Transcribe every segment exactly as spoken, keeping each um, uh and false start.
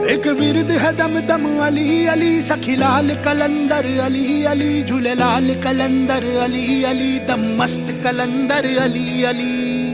एक विरद है दम दम अली अली, सखी लाल कलंदर अली अली, झूले लाल कलंदर अली अली, दम मस्त कलंदर अली अली।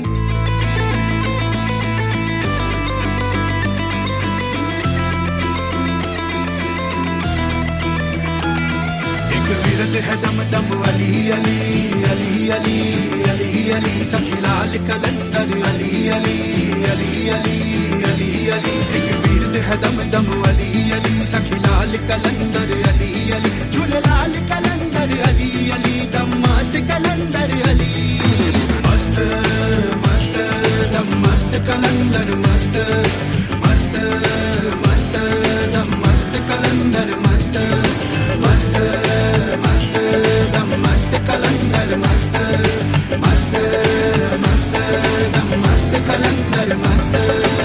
एक विरद है दम दम अली अली अली अली अली अली, सखी लाल कलंदर अली अली अली अली अली अली। एक विरद है दम दम अली अली, सखी लाल कलंदर अली अली, झूले लाल कलंदर अली अली, दम मस्त कलंदर अली। मस्त मस्त दम मस्त कलंदर मस्त मस्त मस्त, दम मस्त कलंदर मस्त मस्त मस्त, दम मस्त कलंदर मस्त मस्त मस्त, दम मस्त कलंदर मस्त।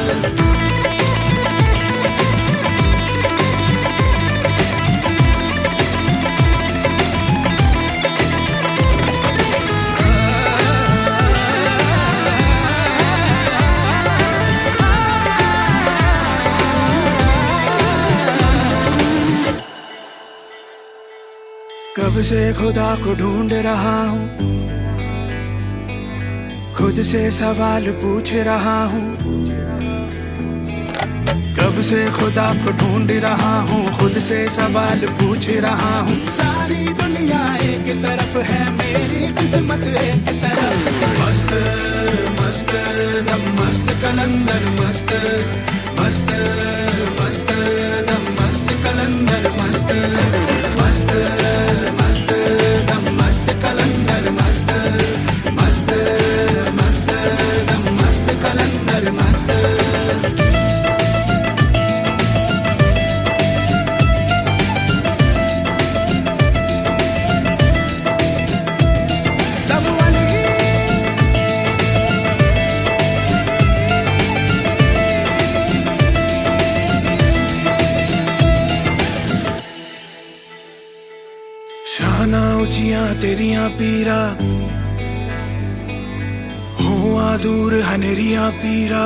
कब से खुदा को ढूंढ रहा हूँ, खुद से सवाल पूछ रहा हूँ। कब से खुदा को ढूंढ रहा हूँ, खुद से सवाल पूछ रहा हूँ। सारी दुनिया एक तरफ है, मेरी किस्मत एक तरफ। मस्त मस्त दम मस्त कलंदर मस्त मस्त मस्त, दम मस्त कलंदर मस्त मस्त मस्त, दम मस्त कलंदर मस्त मस्त मस्त, दम मस्त कलंदर मस्त। शाना ऊंचियां तेरियां पीरा, हुआ दूर हनेरियां पीरा।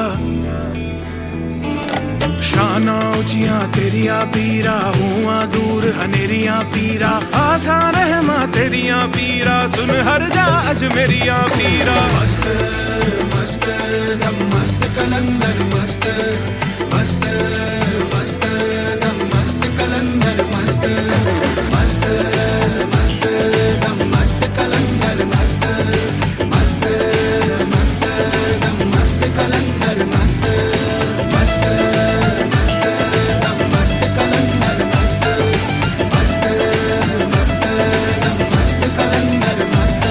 शाना ऊंचियां तेरियां पीरा, हुआ दूर हनेरियां पीरा। आसान रहमा तेरियां पीरा, सुन हर जा अज मेरियां पीरा। मस्त मस्त दम मस्त कलंदर मस्त मस्त मस्त, दम मस्त कलंदर मस्त मस्त मस्त, दम मस्त कलंदर मस्त मस्त मस्त, दम मस्त कलंदर मस्त मस्त मस्त, दम मस्त कलंदर मस्त मस्त मस्त, दम मस्त कलंदर मस्त।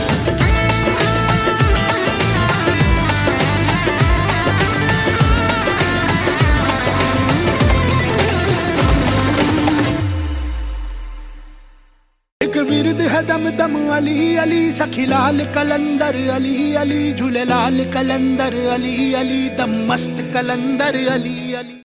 एक विरद है दम दम अली अली, सखी लाल कलंदर अली अली, झूले लाल कलंदर अली अली, दम मस्त कलंदर अली अली।